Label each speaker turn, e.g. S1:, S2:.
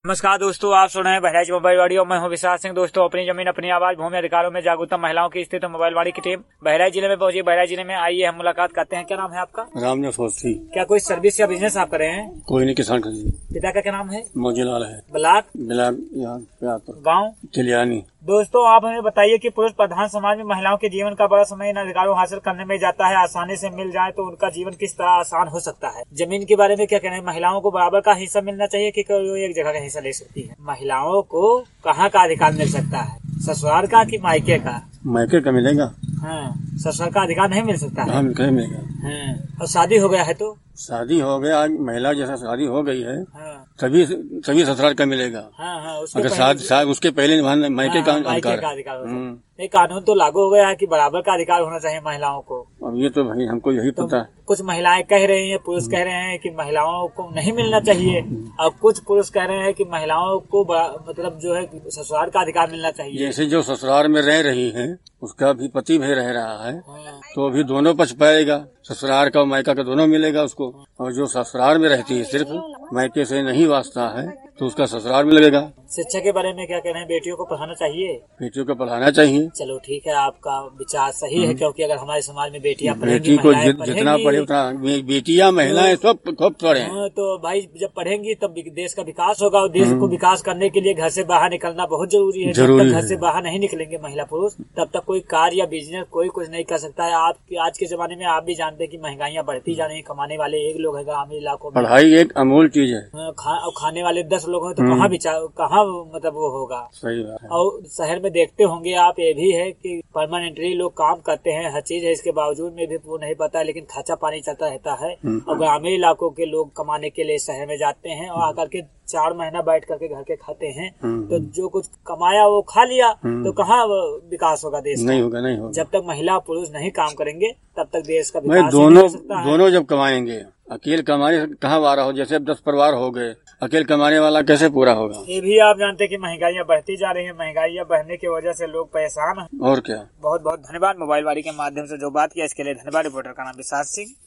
S1: नमस्कार दोस्तों, आप सुन रहे हैं बहराइच मोबाइल वाड़ी और मैं हूं विशाल सिंह। दोस्तों, अपनी जमीन अपनी आवाज, भूमि अधिकारों में जागरूकता महिलाओं की स्थिति मोबाइल वाड़ी की टीम बहराइच जिले में पहुंची। बहराइच जिले में आइए हम मुलाकात करते हैं। क्या नाम है आपका?
S2: रामनाथ।
S1: क्या कोई सर्विस या बिजनेस आप कर रहे हैं?
S2: कोई नहीं, किसान का।
S1: पिता का क्या नाम है?
S2: मौजीलाल है।
S1: ब्लाक
S2: गाँव
S1: तिलियानी। दोस्तों, आप हमें बताइए कि पुरुष प्रधान समाज में महिलाओं के जीवन का बड़ा समय इन अधिकारों हासिल करने में जाता है। आसानी से मिल जाए तो उनका जीवन किस तरह आसान हो सकता है। जमीन के बारे में क्या कहना है? महिलाओं को बराबर का हिस्सा मिलना चाहिए कि कोई एक जगह का हिस्सा ले सकती है? महिलाओं को कहाँ का अधिकार मिल सकता है? ससुराल का कि मायके का?
S2: मायके का मिलेगा।
S1: हाँ, ससुराल का अधिकार नहीं मिल सकता है।
S2: हाँ, मिलेगा।
S1: हाँ, और शादी हो गया है तो?
S2: शादी हो गया, आज महिला जैसा शादी हो गई है।
S1: हाँ,
S2: तभी ससुराल का मिलेगा।
S1: हाँ, हाँ,
S2: उसके पहले मायके का अधिकार
S1: नहीं, कानून तो लागू हो गया है कि बराबर का अधिकार होना चाहिए महिलाओं को।
S2: अब ये तो भाई हमको यही पता है।
S1: कुछ महिलाएं कह रही हैं, पुरुष कह रहे हैं कि महिलाओं को नहीं मिलना चाहिए, और कुछ पुरुष कह रहे हैं कि महिलाओं को मतलब जो है ससुराल का अधिकार मिलना चाहिए।
S2: जैसे जो ससुराल में रह रही है, उसका भी पति भी रह रहा है।
S1: हाँ,
S2: तो अभी दोनों पक्ष पाएगा, ससुराल का और मायका का दोनों मिलेगा उसको। और जो ससुराल में रहती है, सिर्फ मायके से नहीं वास्ता है, तो उसका ससुराल में लगेगा।
S1: शिक्षा के बारे में क्या कह रहे हैं? बेटियों को पढ़ाना चाहिए?
S2: बेटियों को पढ़ाना चाहिए।
S1: चलो ठीक है, आपका विचार सही है, क्योंकि अगर हमारे समाज में बेटियां पढ़ेंगी,
S2: बेटी को जितना पढ़े उतना, बेटियां महिलाएं सब खूब पढ़े।
S1: तो भाई जब पढ़ेंगी तब देश का विकास होगा, और देश को विकास करने के लिए घर से बाहर निकलना बहुत जरूरी है। जब तक घर से बाहर नहीं निकलेंगे महिला पुरुष, तब तक कोई कार्य या बिजनेस कोई कुछ नहीं कर सकता है। आज के जमाने में आप भी जानते हैं कि महंगाइयाँ बढ़ती जा रही है। कमाने वाले एक लोग है ग्रामीण इलाकों में,
S2: पढ़ाई एक अमूल चीज है।
S1: खाने वाले 10 लोग हैं, तो कहाँ मतलब वो होगा।
S2: सही बात है।
S1: और शहर में देखते होंगे आप, ये भी है कि परमानेंटली लोग काम करते हैं, हर चीज है, इसके बावजूद में भी वो नहीं पता, लेकिन खर्चा पानी चलता रहता है। और ग्रामीण इलाकों के लोग कमाने के लिए शहर में जाते हैं और आकर के 4 महीना बैठ करके घर के खाते हैं। तो जो कुछ कमाया वो खा लिया, तो कहाँ विकास होगा देश का?
S2: नहीं होगा।
S1: जब तक महिला पुरुष नहीं काम करेंगे तब तक देश का
S2: विकास
S1: नहीं हो सकता है।
S2: दोनों जब कमाएंगे, अकेले कमाने से कहाँ वारा हो। जैसे अब 10 परिवार हो गए, अकेले कमाने वाला कैसे पूरा होगा?
S1: ये भी आप जानते हैं कि महंगाइयाँ बढ़ती जा रही है। महंगाइयाँ बढ़ने की वजह से लोग परेशान हैं।
S2: और क्या।
S1: बहुत बहुत धन्यवाद मोबाइल वाड़ी के माध्यम से जो बात किया, इसके लिए धन्यवाद। रिपोर्टर का नाम विशाल सिंह।